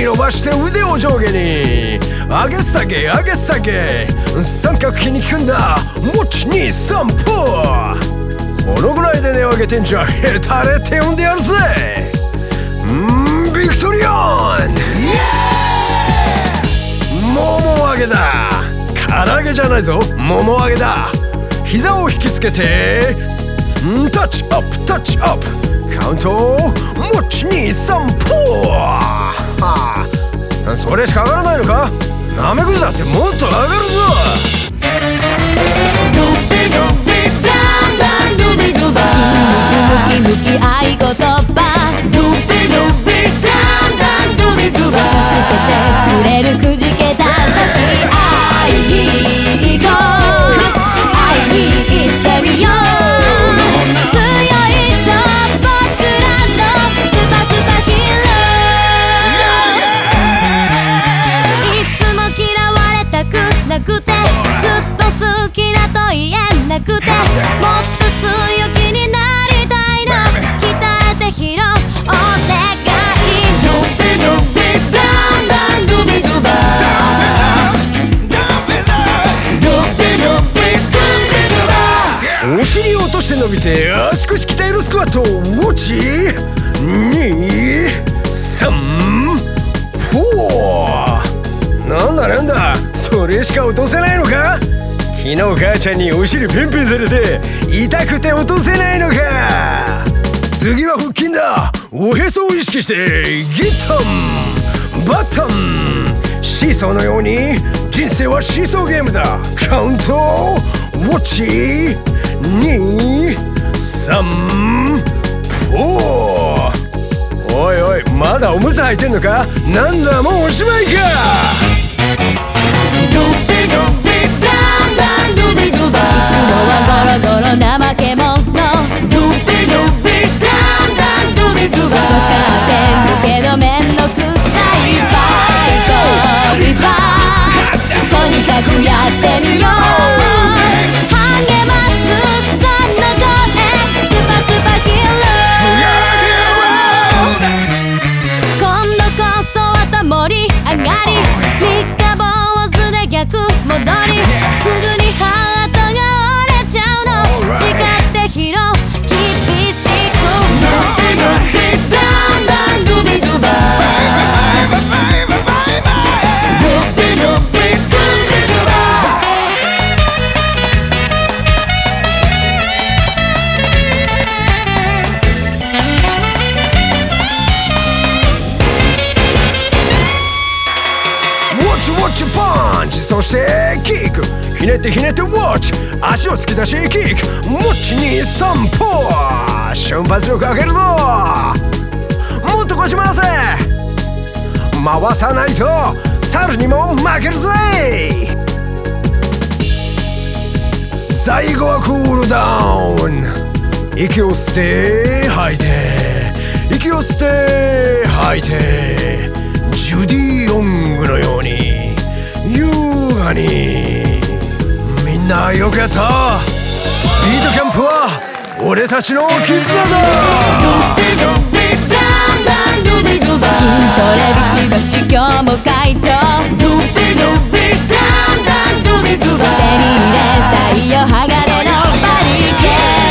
伸ばして腕を上下に上げ下げ上げ下げ三角筋に効くんだ。123歩このぐらいで値を上げてんじゃヘタレって呼んでやるぜ。ビクトリオンもも上げだ。唐揚げじゃないぞ、もも上げだ。膝を引きつけてタッチアップタッチアップカウント123歩それしか上がらないのか。なめくじだってもっと上がるぞ。 ドビドビダンダンドビドバムキムキムキ合言葉ドビドビダンダンドビドバ助けてくれるくじけた時会いに行こう会いに行ってみよう強いぞ僕らのスパスパヒーローいつも嫌われたくなくてずっと好きだと言えなくてもっと強気になりたいの鍛えてヒーローお願いドビドビダンダンドビドバドビドビドビドバお尻を落として伸びて足腰鍛えるスクワット123なんだなんだそれしか落とせないのか。昨日母ちゃんにお尻ペンペンされて痛くて落とせないのか。次は腹筋だ。おへそを意識してギッタンバッタンシーソーのように人生はシーソーゲームだ。カウント123おいおいまだおむつ履いてんのか。なんだもうおしまいか。 ドビドビダンダンドビドバいつもはゴロゴロ怠け者ドビドビダンダンドビドバ分かってるけどめんどくさいファイトリバーとにかくやってみよう励ますその声スパスパヒーロー今度こそはと盛り上がり三日坊主で逆戻りすぐにハートが折れちゃうの叱ってヒーロー厳しくドビドビダンダンドビドバドビドビドビドバウォッチパンチそしてキックひねってひねってウォッチ足を突き出しキック123歩瞬発力上げるぞ。もっと腰回せ回さないと猿にも負けるぜ。最後はクールダウン息を吸って吐いて息を吸って吐いてジュディ・オングのように優雅にみんなよくやった。ビートキャンプは俺たちの絆だ。 ドビドビダンダンドビドバ筋トレビシバシ今日も会長ドビドビダンダンドビドバ手に入れたいよ鋼のバリケー